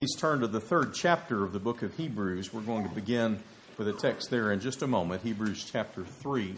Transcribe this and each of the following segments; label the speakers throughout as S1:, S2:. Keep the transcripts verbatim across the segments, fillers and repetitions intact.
S1: Please turn to the third chapter of the book of Hebrews. We're going to begin with a text there in just a moment, Hebrews chapter three.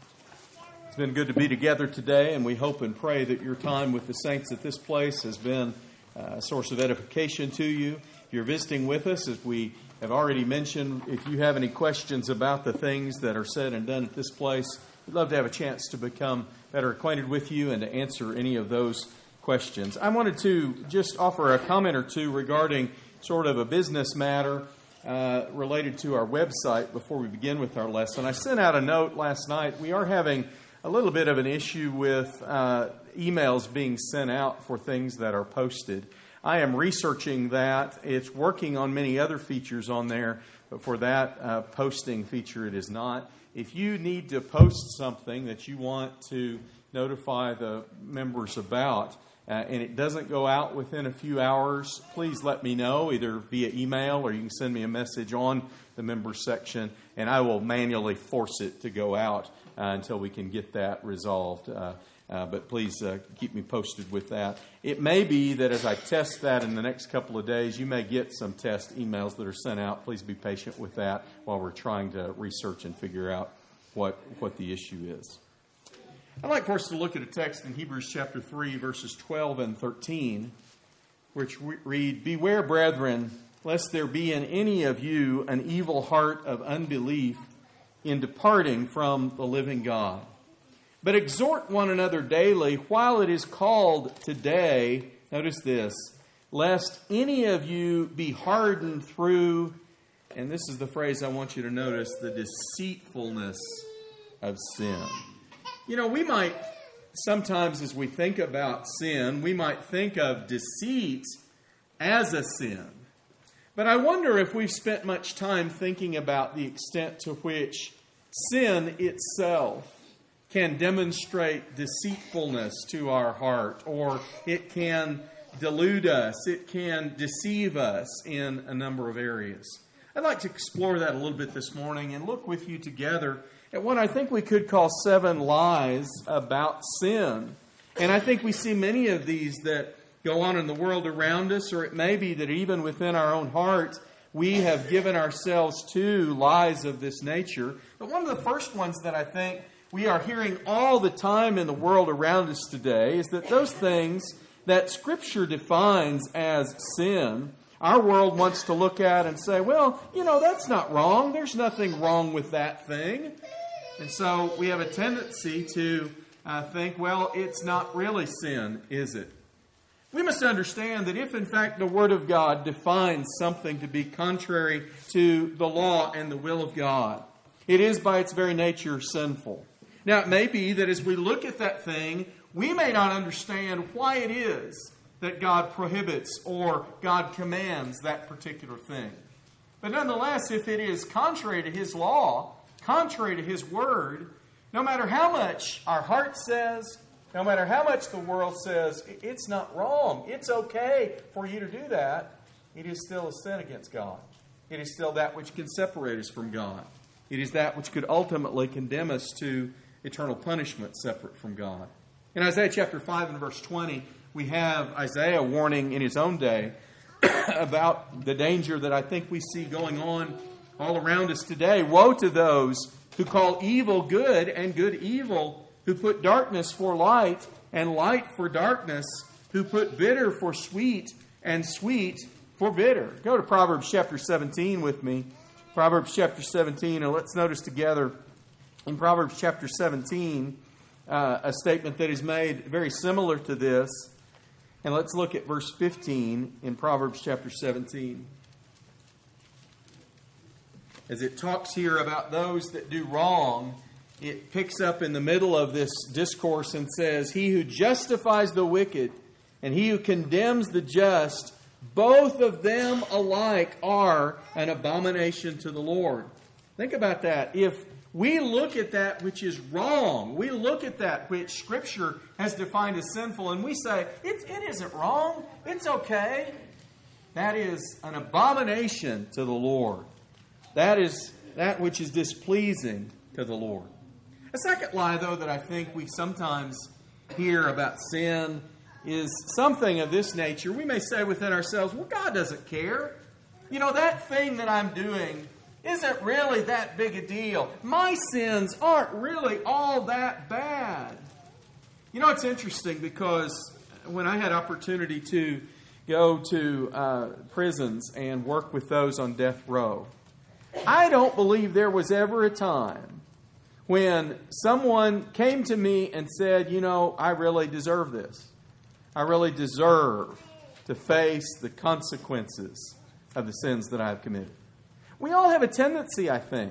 S1: It's been good to be together today, and we hope and pray that your time with the saints at this place has been a source of edification to you. If you're visiting with us, as we have already mentioned, if you have any questions about the things that are said and done at this place, we'd love to have a chance to become better acquainted with you and to answer any of those questions. I wanted to just offer a comment or two regarding sort of a business matter uh, related to our website before we begin with our lesson. I sent out a note last night. We are having a little bit of an issue with uh, emails being sent out for things that are posted. I am researching that. It's working on many other features on there, but for that uh, posting feature, it is not. If you need to post something that you want to notify the members about, Uh, and it doesn't go out within a few hours, please let me know, either via email or you can send me a message on the members section, and I will manually force it to go out uh, until we can get that resolved. Uh, uh, but please uh, keep me posted with that. It may be that as I test that in the next couple of days, you may get some test emails that are sent out. Please be patient with that while we're trying to research and figure out what, what the issue is. I'd like for us to look at a text in Hebrews chapter three, verses twelve and thirteen, which read, "Beware, brethren, lest there be in any of you an evil heart of unbelief in departing from the living God. But exhort one another daily while it is called today," notice this, "lest any of you be hardened through," and this is the phrase I want you to notice, "the deceitfulness of sin." You know, we might, sometimes as we think about sin, we might think of deceit as a sin. But I wonder if we've spent much time thinking about the extent to which sin itself can demonstrate deceitfulness to our heart, or it can delude us, it can deceive us in a number of areas. I'd like to explore that a little bit this morning and look with you together at what I think we could call seven lies about sin. And I think we see many of these that go on in the world around us, or it may be that even within our own heart, we have given ourselves to lies of this nature. But one of the first ones that I think we are hearing all the time in the world around us today is that those things that Scripture defines as sin, our world wants to look at and say, well, you know, that's not wrong. There's nothing wrong with that thing. And so we have a tendency to uh, think, well, it's not really sin, is it? We must understand that if, in fact, the Word of God defines something to be contrary to the law and the will of God, it is by its very nature sinful. Now, it may be that as we look at that thing, we may not understand why it is that God prohibits or God commands that particular thing. But nonetheless, if it is contrary to His law, contrary to His Word, no matter how much our heart says, no matter how much the world says, it's not wrong, it's okay for you to do that, it is still a sin against God. It is still that which can separate us from God. It is that which could ultimately condemn us to eternal punishment separate from God. In Isaiah chapter five and verse twenty, we have Isaiah warning in his own day about the danger that I think we see going on all around us today. "Woe to those who call evil good and good evil, who put darkness for light and light for darkness, who put bitter for sweet and sweet for bitter." Go to Proverbs chapter seventeen with me. Proverbs chapter seventeen, and let's notice together in Proverbs chapter seventeen uh, a statement that is made very similar to this. And let's look at verse fifteen in Proverbs chapter seventeen. As it talks here about those that do wrong, it picks up in the middle of this discourse and says, "He who justifies the wicked and he who condemns the just, both of them alike are an abomination to the Lord." Think about that. If we look at that which is wrong, we look at that which Scripture has defined as sinful, and we say, it, it isn't wrong, it's okay, that is an abomination to the Lord. That is that which is displeasing to the Lord. A second lie, though, that I think we sometimes hear about sin is something of this nature, we may say within ourselves, well, God doesn't care. You know, that thing that I'm doing isn't really that big a deal. My sins aren't really all that bad. You know, it's interesting because when I had opportunity to go to uh, prisons and work with those on death row, I don't believe there was ever a time when someone came to me and said, you know, I really deserve this. I really deserve to face the consequences of the sins that I have committed. We all have a tendency, I think,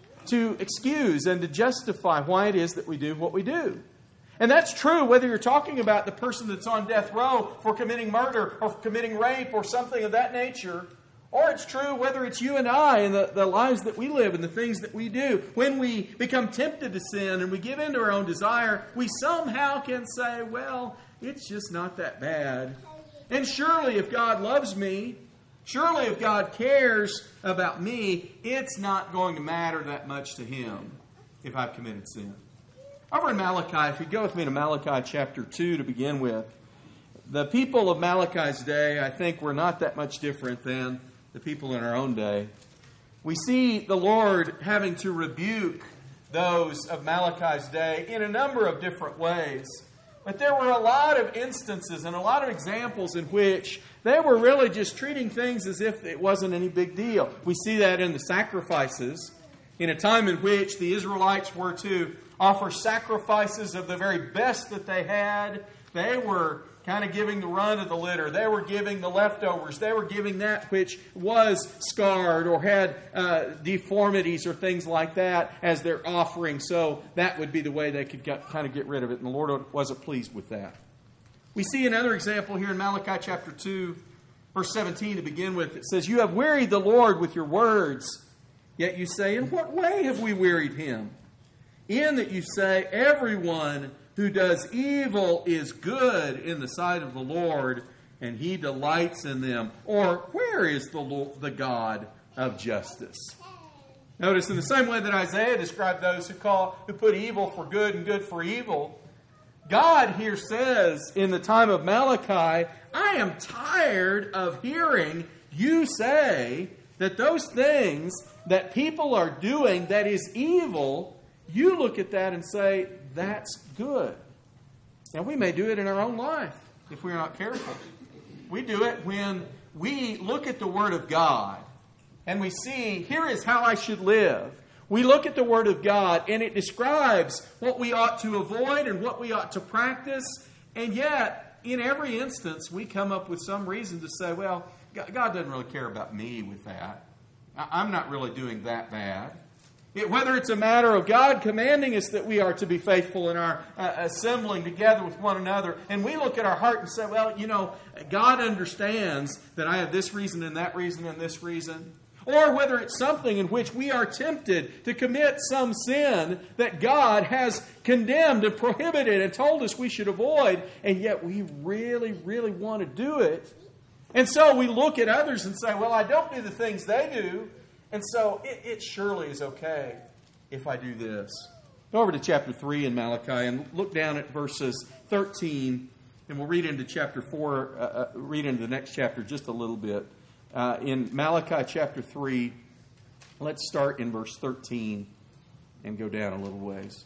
S1: to excuse and to justify why it is that we do what we do. And that's true whether you're talking about the person that's on death row for committing murder or for committing rape or something of that nature, or it's true whether it's you and I and the, the lives that we live and the things that we do. When we become tempted to sin and we give in to our own desire, we somehow can say, well, it's just not that bad. And surely if God loves me, surely if God cares about me, it's not going to matter that much to Him if I've committed sin. Over in Malachi, if you go with me to Malachi chapter two to begin with, the people of Malachi's day, I think, were not that much different than the people in our own day. We see the Lord having to rebuke those of Malachi's day in a number of different ways. But there were a lot of instances and a lot of examples in which they were really just treating things as if it wasn't any big deal. We see that in the sacrifices, in a time in which the Israelites were to offer sacrifices of the very best that they had. They were kind of giving the run of the litter. They were giving the leftovers. They were giving that which was scarred or had uh, deformities or things like that as their offering. So that would be the way they could get, kind of get rid of it. And the Lord wasn't pleased with that. We see another example here in Malachi chapter two, verse seventeen to begin with. It says, "You have wearied the Lord with your words, yet you say, in what way have we wearied Him? In that you say, everyone who does evil is good in the sight of the Lord, and He delights in them. Or where is the Lord, the God of justice?" Notice in the same way that Isaiah described those who call who put evil for good and good for evil, God here says in the time of Malachi, I am tired of hearing you say that those things that people are doing that is evil, you look at that and say, that's good. Now, we may do it in our own life if we're not careful. We do it when we look at the Word of God and we see, here is how I should live. We look at the Word of God and it describes what we ought to avoid and what we ought to practice. And yet, in every instance, we come up with some reason to say, well, God doesn't really care about me with that. I'm not really doing that bad. It, whether it's a matter of God commanding us that we are to be faithful in our uh, assembling together with one another, and we look at our heart and say, well, you know, God understands that I have this reason and that reason and this reason. Or whether it's something in which we are tempted to commit some sin that God has condemned and prohibited and told us we should avoid, and yet we really, really want to do it. And so we look at others and say, well, I don't do the things they do, and so it, it surely is okay if I do this. Go over to chapter three in Malachi and look down at verses thirteen, and we'll read into chapter four, uh, uh, read into the next chapter just a little bit. Uh, in Malachi chapter three, let's start in verse thirteen and go down a little ways.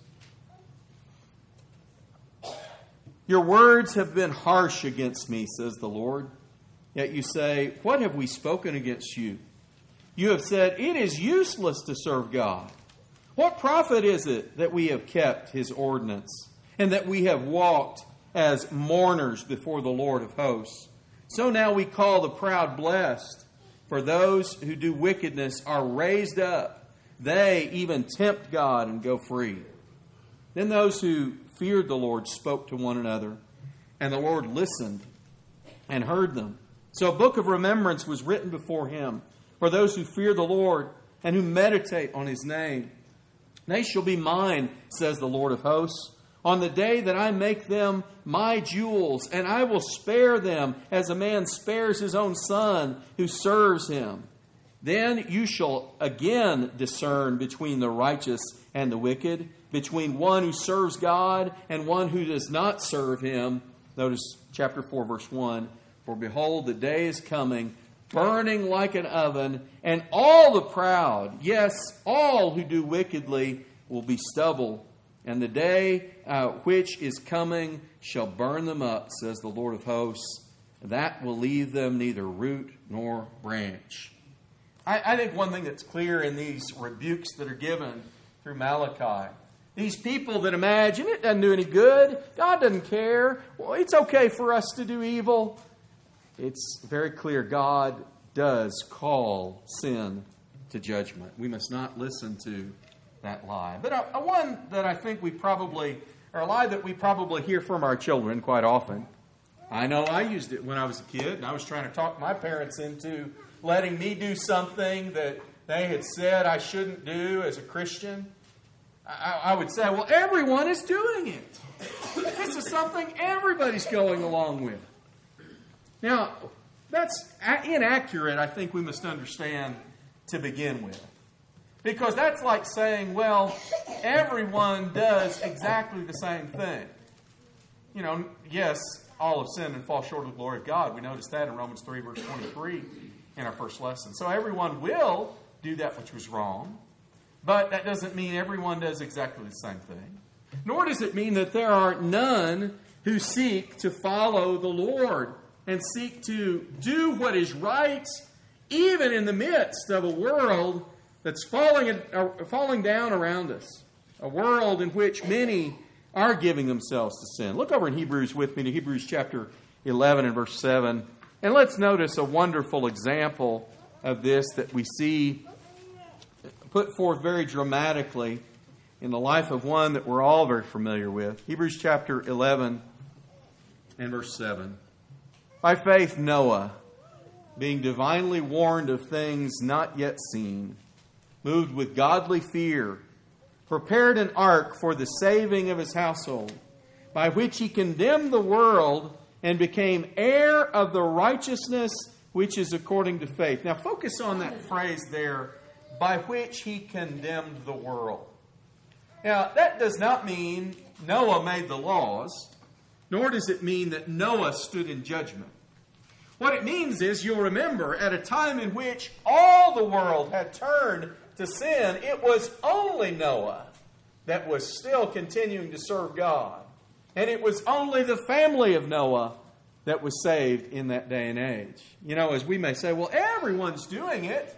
S1: Your words have been harsh against me, says the Lord. Yet you say, what have we spoken against you? You have said, it is useless to serve God. What profit is it that we have kept His ordinance and that we have walked as mourners before the Lord of hosts? So now we call the proud blessed, for those who do wickedness are raised up. They even tempt God and go free. Then those who feared the Lord spoke to one another, and the Lord listened and heard them. So a book of remembrance was written before Him for those who fear the Lord and who meditate on His name. They shall be mine, says the Lord of hosts, on the day that I make them my jewels, and I will spare them as a man spares his own son who serves him. Then you shall again discern between the righteous and the wicked, between one who serves God and one who does not serve Him. Notice chapter four, verse one. For behold, the day is coming, burning like an oven, and all the proud, yes, all who do wickedly, will be stubble. And the day uh, which is coming shall burn them up, says the Lord of hosts. That will leave them neither root nor branch. I, I think one thing that's clear in these rebukes that are given through Malachi, these people that imagine it doesn't do any good, God doesn't care, well, it's okay for us to do evil. It's very clear God does call sin to judgment. We must not listen to that lie. But a, a one that I think we probably, or a lie that we probably hear from our children quite often. I know I used it when I was a kid, and I was trying to talk my parents into letting me do something that they had said I shouldn't do as a Christian. I, I would say, well, everyone is doing it. This is something everybody's going along with. Now, that's inaccurate, I think we must understand to begin with. Because that's like saying, well, everyone does exactly the same thing. You know, yes, all have sinned and fall short of the glory of God. We noticed that in Romans three, verse twenty-three in our first lesson. So everyone will do that which was wrong, but that doesn't mean everyone does exactly the same thing. Nor does it mean that there are none who seek to follow the Lord and seek to do what is right, even in the midst of a world that's falling, uh, falling down around us. A world in which many are giving themselves to sin. Look over in Hebrews with me to Hebrews chapter eleven and verse seven. And let's notice a wonderful example of this that we see put forth very dramatically in the life of one that we're all very familiar with. Hebrews chapter eleven and verse seven. By faith Noah, being divinely warned of things not yet seen, moved with godly fear, prepared an ark for the saving of his household, by which he condemned the world and became heir of the righteousness which is according to faith. Now focus on that phrase there, by which he condemned the world. Now that does not mean Noah made the laws, nor does it mean that Noah stood in judgment. What it means is, you'll remember, at a time in which all the world had turned to sin, it was only Noah that was still continuing to serve God. And it was only the family of Noah that was saved in that day and age. You know, as we may say, well, everyone's doing it.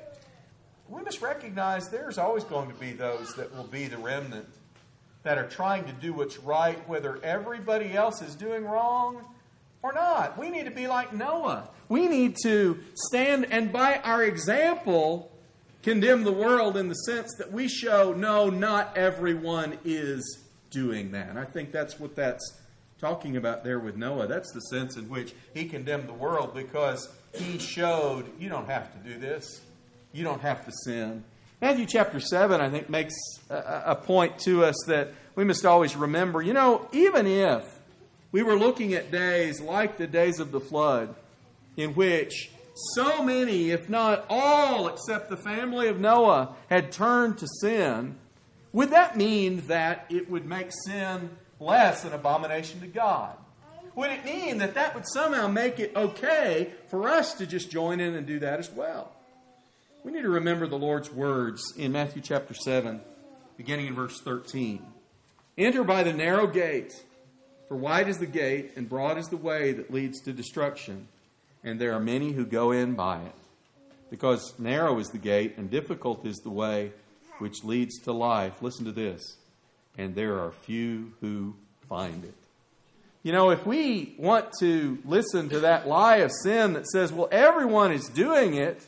S1: We must recognize there's always going to be those that will be the remnant that are trying to do what's right, whether everybody else is doing wrong or not. We need to be like Noah. We need to stand and by our example condemn the world in the sense that we show, no, not everyone is doing that. I think that's what that's talking about there with Noah. That's the sense in which he condemned the world, because he showed, you don't have to do this. You don't have to sin. Matthew chapter seven, I think, makes a, a point to us that we must always remember. You know, even if we were looking at days like the days of the flood, in which so many, if not all, except the family of Noah, had turned to sin, would that mean that it would make sin less an abomination to God? Would it mean that that would somehow make it okay for us to just join in and do that as well? We need to remember the Lord's words in Matthew chapter seven, beginning in verse thirteen. Enter by the narrow gate, for wide is the gate and broad is the way that leads to destruction, and there are many who go in by it. Because narrow is the gate and difficult is the way which leads to life. Listen to this. And there are few who find it. You know, if we want to listen to that lie of sin that says, well, everyone is doing it,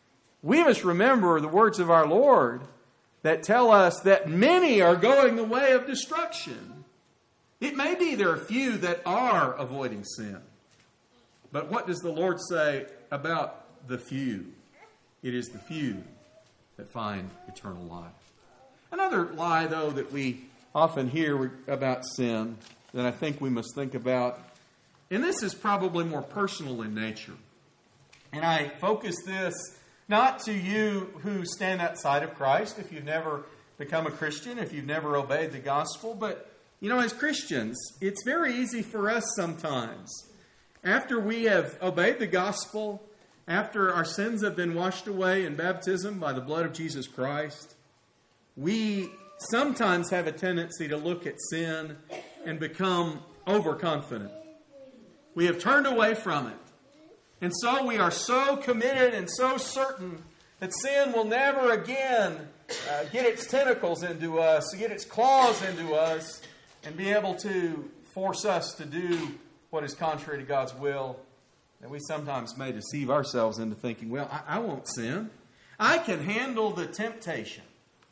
S1: we must remember the words of our Lord that tell us that many are going the way of destruction. It may be there are few that are avoiding sin. But what does the Lord say about the few? It is the few that find eternal life. Another lie, though, that we often hear about sin that I think we must think about, and this is probably more personal in nature. And I focus this not to you who stand outside of Christ, if you've never become a Christian, if you've never obeyed the gospel, but You know, as Christians, it's very easy for us sometimes, after we have obeyed the gospel, after our sins have been washed away in baptism by the blood of Jesus Christ, we sometimes have a tendency to look at sin and become overconfident. We have turned away from it. And so we are so committed and so certain that sin will never again uh, get its tentacles into us, get its claws into us, and be able to force us to do what is contrary to God's will. That we sometimes may deceive ourselves into thinking, well, I, I won't sin. I can handle the temptation.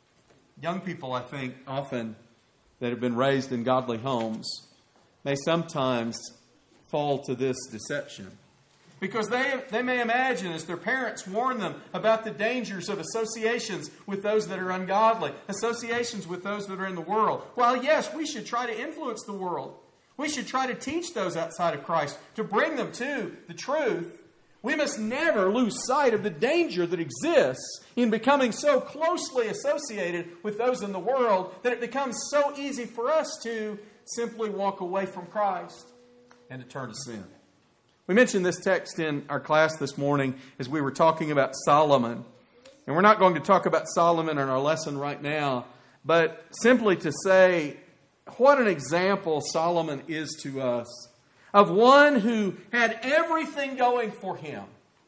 S1: Young people, I think, often that have been raised in godly homes may sometimes fall to this deception. Because they, they may imagine, as their parents warn them about the dangers of associations with those that are ungodly, associations with those that are in the world. Well, yes, we should try to influence the world. We should try to teach those outside of Christ, to bring them to the truth. We must never lose sight of the danger that exists in becoming so closely associated with those in the world that it becomes so easy for us to simply walk away from Christ and to turn to sin. We mentioned this text in our class this morning as we were talking about Solomon. And we're not going to talk about Solomon in our lesson right now, but simply to say what an example Solomon is to us of one who had everything going for him.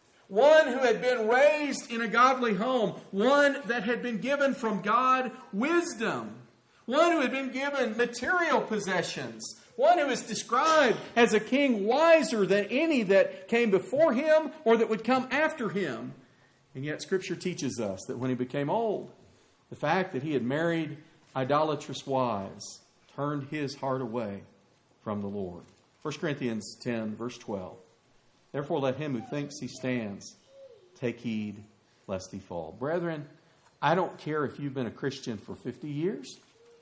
S1: One who had been raised in a godly home. One that had been given from God wisdom. One who had been given material possessions. One who is described as a king wiser than any that came before him or that would come after him. And yet Scripture teaches us that when he became old, the fact that he had married idolatrous wives turned his heart away from the Lord. First Corinthians ten, verse twelve. Therefore let him who thinks he stands take heed lest he fall. Brethren, I don't care if you've been a Christian for fifty years.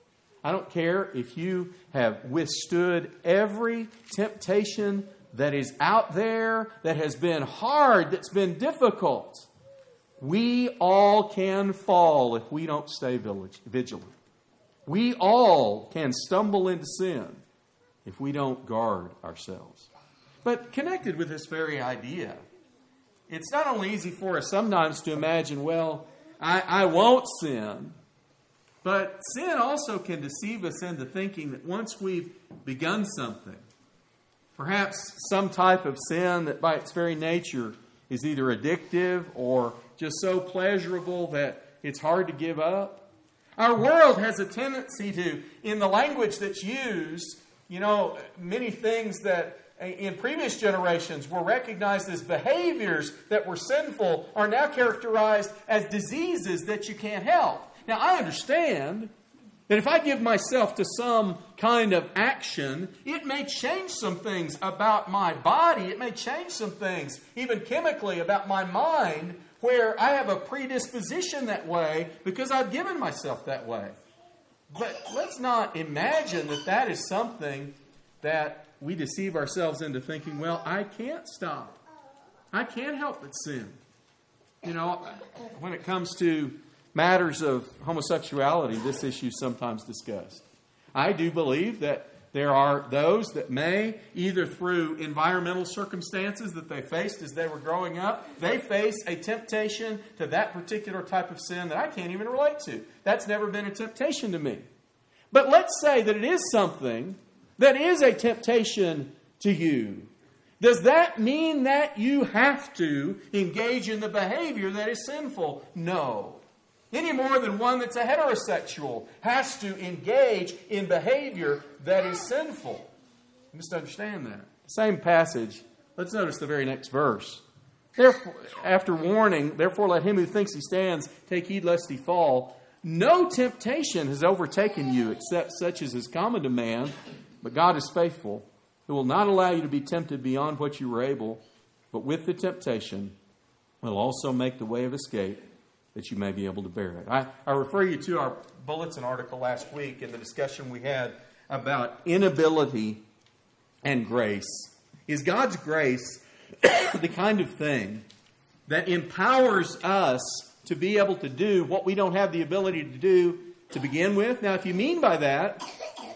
S1: I don't care if you have withstood every temptation that is out there, that has been hard, that's been difficult. We all can fall if we don't stay vigilant. We all can stumble into sin if we don't guard ourselves. But connected with this very idea, it's not only easy for us sometimes to imagine, well, I, I won't sin. But sin also can deceive us into thinking that once we've begun something, perhaps some type of sin that by its very nature is either addictive or just so pleasurable that it's hard to give up. Our world has a tendency to, in the language that's used, you know, many things that in previous generations were recognized as behaviors that were sinful are now characterized as diseases that you can't help. Now, I understand that if I give myself to some kind of action, it may change some things about my body. It may change some things, even chemically, about my mind, where I have a predisposition that way because I've given myself that way. But let's not imagine that that is something that we deceive ourselves into thinking, well, I can't stop. I can't help but sin. You know, when it comes to matters of homosexuality, this issue is sometimes discussed. I do believe that there are those that may, either through environmental circumstances that they faced as they were growing up, they face a temptation to that particular type of sin that I can't even relate to. That's never been a temptation to me. But let's say that it is something that is a temptation to you. Does that mean that you have to engage in the behavior that is sinful? No. Any more than one that's a heterosexual has to engage in behavior that is sinful. You must understand that. Same passage. Let's notice the very next verse. Therefore, after warning, therefore let him who thinks he stands take heed lest he fall. No temptation has overtaken you except such as is common to man, but God is faithful, who will not allow you to be tempted beyond what you are able, but with the temptation will also make the way of escape, that you may be able to bear it. I, I refer you to our Bulletin article last week in the discussion we had about inability and grace. Is God's grace the kind of thing that empowers us to be able to do what we don't have the ability to do to begin with? Now, if you mean by that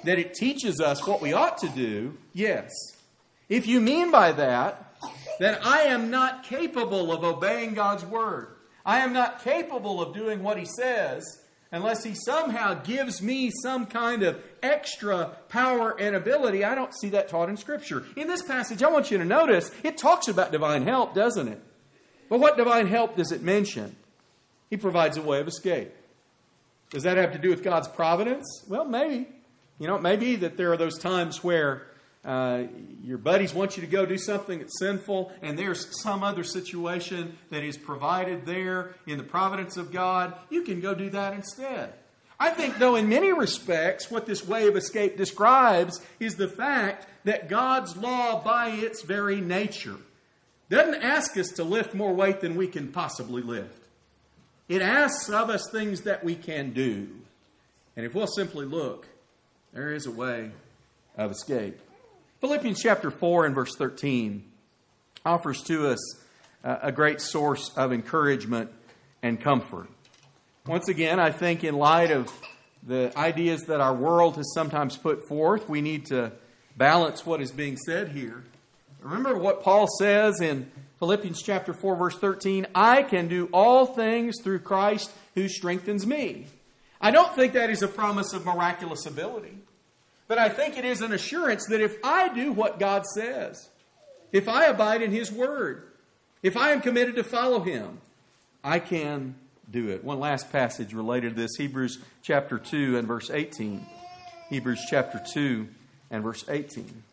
S1: that it teaches us what we ought to do, yes. If you mean by that, that I am not capable of obeying God's Word, I am not capable of doing what He says, unless He somehow gives me some kind of extra power and ability, I don't see that taught in Scripture. In this passage, I want you to notice, it talks about divine help, doesn't it? But what divine help does it mention? He provides a way of escape. Does that have to do with God's providence? Well, maybe. You know, it may be that there are those times where uh, your buddies want you to go do something that's sinful, and there's some other situation that is provided there in the providence of God. You can go do that instead. I think, though, in many respects, what this way of escape describes is the fact that God's law, by its very nature, doesn't ask us to lift more weight than we can possibly lift. It asks of us things that we can do. And if we'll simply look, there is a way of escape. Philippians chapter four and verse thirteen offers to us a great source of encouragement and comfort. Once again, I think in light of the ideas that our world has sometimes put forth, we need to balance what is being said here. Remember what Paul says in Philippians chapter four, verse thirteen, I can do all things through Christ who strengthens me. I don't think that is a promise of miraculous ability, but I think it is an assurance that if I do what God says, if I abide in His Word, if I am committed to follow Him, I can do it. One last passage related to this, Hebrews chapter two and verse eighteen. Hebrews chapter two and verse eighteen.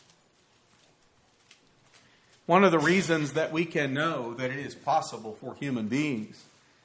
S1: One of the reasons that we can know that it is possible for human beings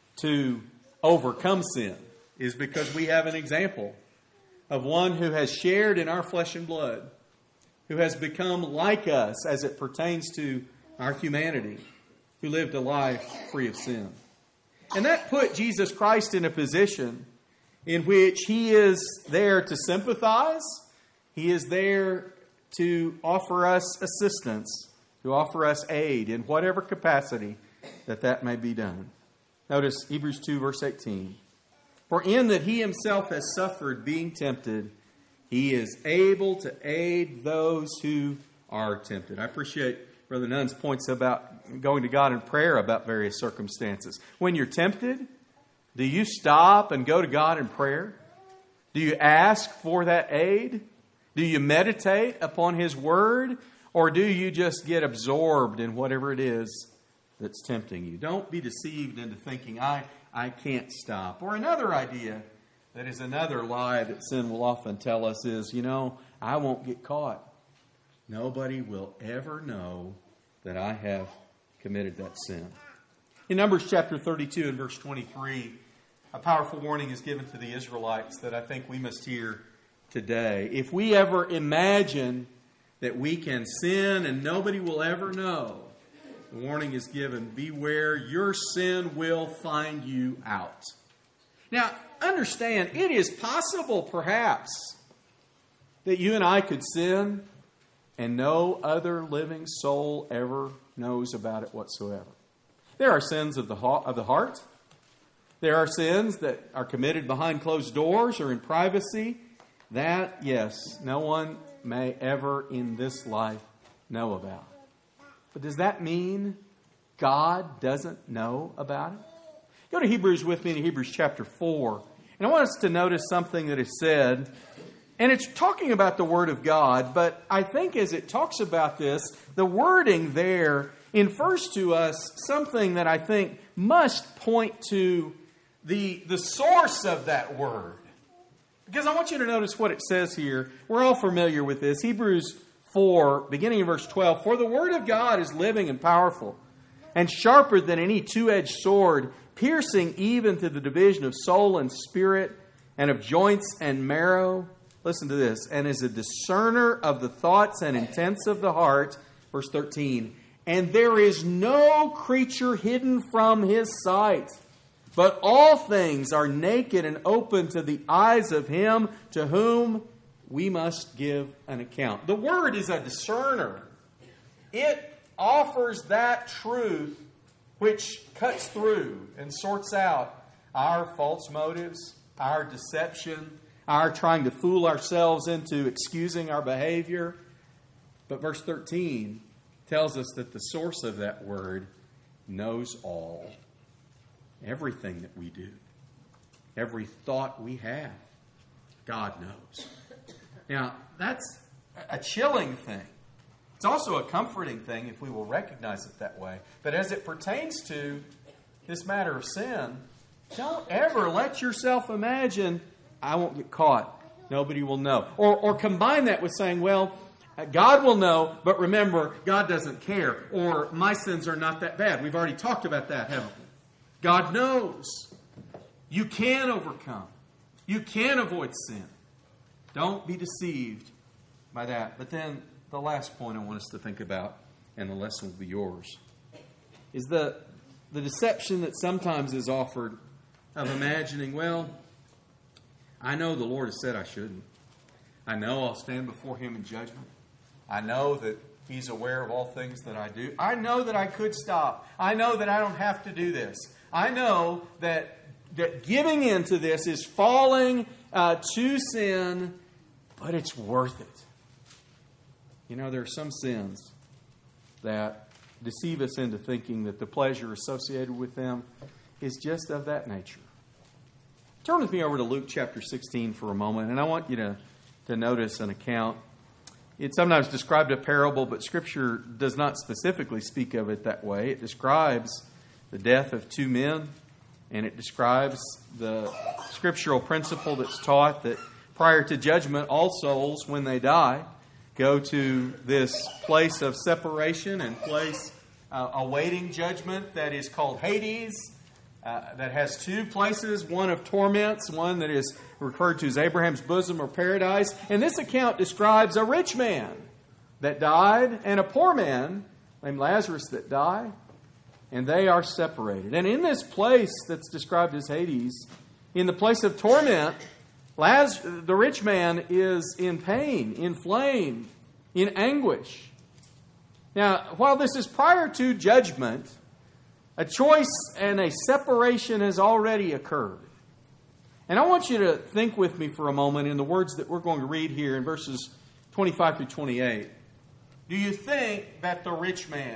S1: to overcome sin is because we have an example of one who has shared in our flesh and blood, who has become like us as it pertains to our humanity, who lived a life free of sin. And that put Jesus Christ in a position in which He is there to sympathize, He is there to offer us assistance, to offer us aid in whatever capacity that that may be done. Notice Hebrews two, verse eighteen. For in that He Himself has suffered being tempted, He is able to aid those who are tempted. I appreciate Brother Nunn's points about going to God in prayer about various circumstances. When you're tempted, do you stop and go to God in prayer? Do you ask for that aid? Do you meditate upon His Word? Or do you just get absorbed in whatever it is that's tempting you? Don't be deceived into thinking, I, I can't stop. Or another idea that is another lie that sin will often tell us is, you know, I won't get caught. Nobody will ever know that I have committed that sin. In Numbers chapter thirty-two and verse twenty-three, a powerful warning is given to the Israelites that I think we must hear today. If we ever imagine that we can sin and nobody will ever know, the warning is given, beware, your sin will find you out. Now, understand, it is possible, perhaps, that you and I could sin and no other living soul ever knows about it whatsoever. There are sins of the of the heart. There are sins that are committed behind closed doors or in privacy. That, yes, no one may ever in this life know about. But does that mean God doesn't know about it? Go to Hebrews with me in Hebrews chapter four. And I want us to notice something that is said. And it's talking about the Word of God. But I think as it talks about this, the wording there infers to us something that I think must point to the, the source of that word. Because I want you to notice what it says here. We're all familiar with this. Hebrews four, beginning in verse twelve. For the Word of God is living and powerful, and sharper than any two-edged sword, piercing even to the division of soul and spirit, and of joints and marrow. Listen to this. And is a discerner of the thoughts and intents of the heart. Verse thirteen. And there is no creature hidden from His sight, but all things are naked and open to the eyes of Him to whom we must give an account. The Word is a discerner. It offers that truth which cuts through and sorts out our false motives, our deception, our trying to fool ourselves into excusing our behavior. But verse thirteen tells us that the source of that word knows all. Everything that we do, every thought we have, God knows. Now, that's a chilling thing. It's also a comforting thing if we will recognize it that way. But as it pertains to this matter of sin, don't ever let yourself imagine, I won't get caught. Nobody will know. Or, or combine that with saying, well, God will know, but remember, God doesn't care. Or my sins are not that bad. We've already talked about that, haven't we? God knows. You can overcome. You can avoid sin. Don't be deceived by that. But then the last point I want us to think about, and the lesson will be yours, is the, the deception that sometimes is offered of imagining, well, I know the Lord has said I shouldn't. I know I'll stand before Him in judgment. I know that He's aware of all things that I do. I know that I could stop. I know that I don't have to do this. I know that, that giving in to this is falling uh, to sin, but it's worth it. You know, there are some sins that deceive us into thinking that the pleasure associated with them is just of that nature. Turn with me over to Luke chapter sixteen for a moment, and I want you to, to notice an account. It's sometimes described a parable, but Scripture does not specifically speak of it that way. It describes the death of two men, and it describes the scriptural principle that's taught that prior to judgment, all souls, when they die, go to this place of separation and place uh, awaiting judgment that is called Hades, uh, that has two places, one of torments, one that is referred to as Abraham's bosom or paradise. And this account describes a rich man that died and a poor man named Lazarus that died. And they are separated. And in this place that's described as Hades, in the place of torment, Laz- the rich man is in pain, inflamed, in anguish. Now, while this is prior to judgment, a choice and a separation has already occurred. And I want you to think with me for a moment in the words that we're going to read here in verses twenty-five through twenty-eight. Do you think that the rich man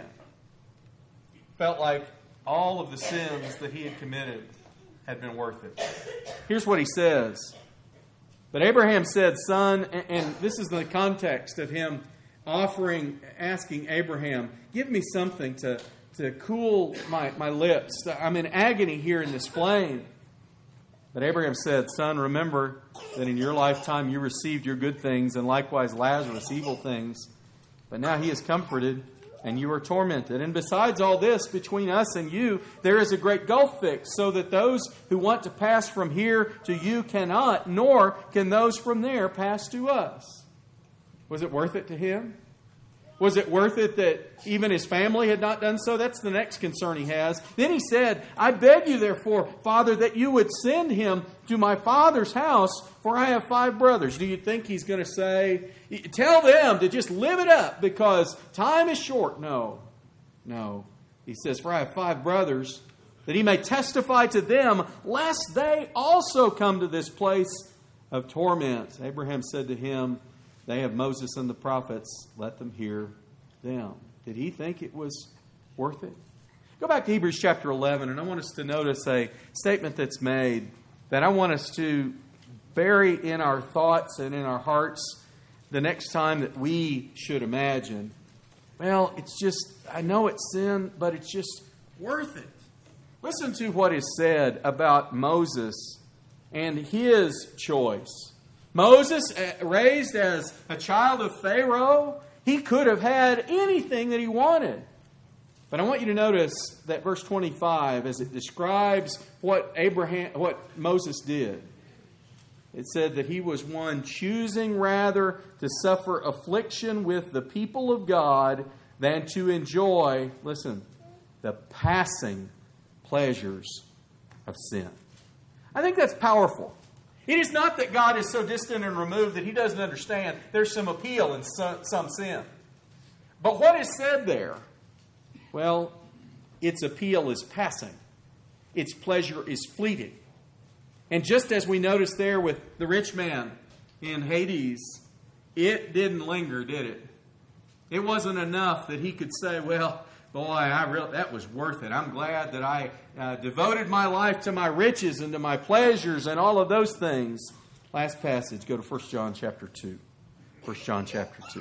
S1: felt like all of the sins that he had committed had been worth it? Here's what he says. But Abraham said, son, and this is the context of him offering, asking Abraham, give me something to, to cool my, my lips. I'm in agony here in this flame. But Abraham said, son, remember that in your lifetime you received your good things, and likewise Lazarus evil things. But now he is comforted, and you are tormented. And besides all this, between us and you, there is a great gulf fixed, so that those who want to pass from here to you cannot, nor can those from there pass to us. Was it worth it to him? Was it worth it that even his family had not done so? That's the next concern he has. Then he said, I beg you, therefore, Father, that you would send him to my father's house, for I have five brothers. Do you think he's going to say, tell them to just live it up because time is short? No, no. He says, for I have five brothers, that he may testify to them, lest they also come to this place of torment. Abraham said to him, they have Moses and the prophets, let them hear them. Did he think it was worth it? Go back to Hebrews chapter eleven, and I want us to notice a statement that's made that I want us to bury in our thoughts and in our hearts the next time that we should imagine, well, it's just, I know it's sin, but it's just worth it. Listen to what is said about Moses and his choice. Moses, raised as a child of Pharaoh, he could have had anything that he wanted. But I want you to notice that verse twenty-five, as it describes what Abraham, what Moses did, it said that he was one choosing rather to suffer affliction with the people of God than to enjoy, listen, the passing pleasures of sin. I think that's powerful. It is not that God is so distant and removed that he doesn't understand there's some appeal in some, some sin. But what is said there? Well, its appeal is passing. Its pleasure is fleeting. And just as we noticed there with the rich man in Hades, it didn't linger, did it? It wasn't enough that he could say, well, boy, I really, that was worth it. I'm glad that I uh, devoted my life to my riches and to my pleasures and all of those things. Last passage, go to First John chapter two. First John chapter two.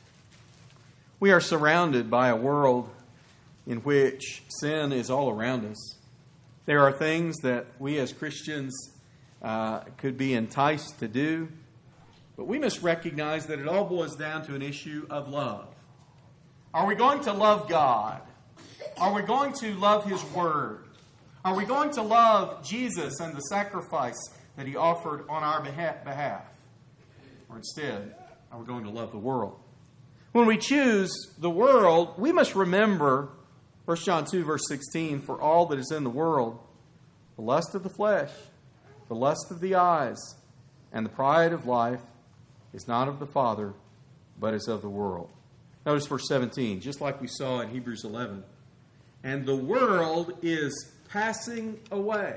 S1: We are surrounded by a world in which sin is all around us. There are things that we as Christians uh, could be enticed to do, but we must recognize that it all boils down to an issue of love. Are we going to love God? Are we going to love His Word? Are we going to love Jesus and the sacrifice that He offered on our behalf? Or instead, are we going to love the world? When we choose the world, we must remember First John two, verse sixteen, for all that is in the world, the lust of the flesh, the lust of the eyes, and the pride of life is not of the Father, but is of the world. Notice verse seventeen, just like we saw in Hebrews eleven. And the world is passing away.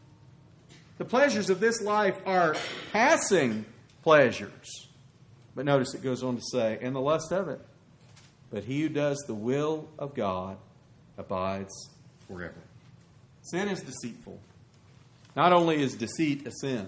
S1: The pleasures of this life are passing pleasures. But notice it goes on to say, and the lust of it. But he who does the will of God abides forever. Sin is deceitful. Not only is deceit a sin,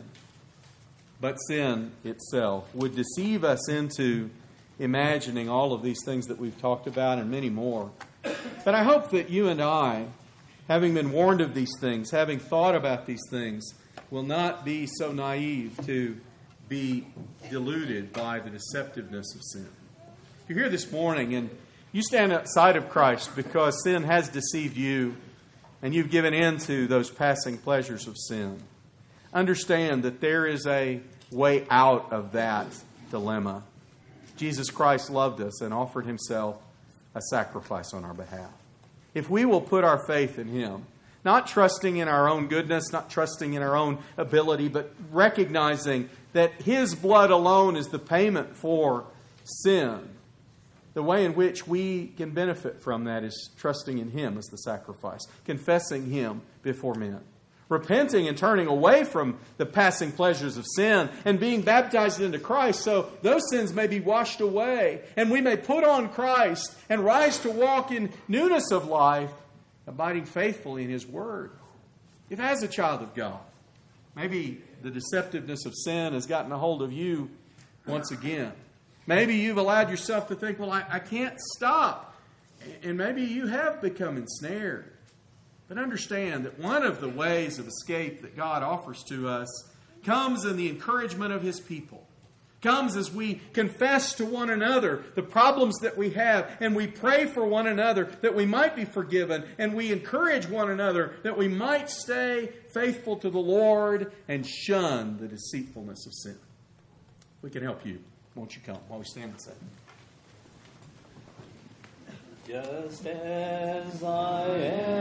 S1: but sin itself would deceive us into imagining all of these things that we've talked about and many more. But I hope that you and I, having been warned of these things, having thought about these things, will not be so naive to be deluded by the deceptiveness of sin. If you're here this morning and you stand outside of Christ because sin has deceived you and you've given in to those passing pleasures of sin, understand that there is a way out of that dilemma. Jesus Christ loved us and offered Himself a sacrifice on our behalf. If we will put our faith in Him, not trusting in our own goodness, not trusting in our own ability, but recognizing that His blood alone is the payment for sin, the way in which we can benefit from that is trusting in Him as the sacrifice, confessing Him before men, repenting and turning away from the passing pleasures of sin and being baptized into Christ so those sins may be washed away and we may put on Christ and rise to walk in newness of life, abiding faithfully in His Word. If as a child of God, maybe the deceptiveness of sin has gotten a hold of you once again. Maybe you've allowed yourself to think, well, I, I can't stop. And maybe you have become ensnared. But understand that one of the ways of escape that God offers to us comes in the encouragement of His people. Comes as we confess to one another the problems that we have, and we pray for one another that we might be forgiven, and we encourage one another that we might stay faithful to the Lord and shun the deceitfulness of sin. If we can help you, won't you come while we stand and sing?
S2: Just as I am.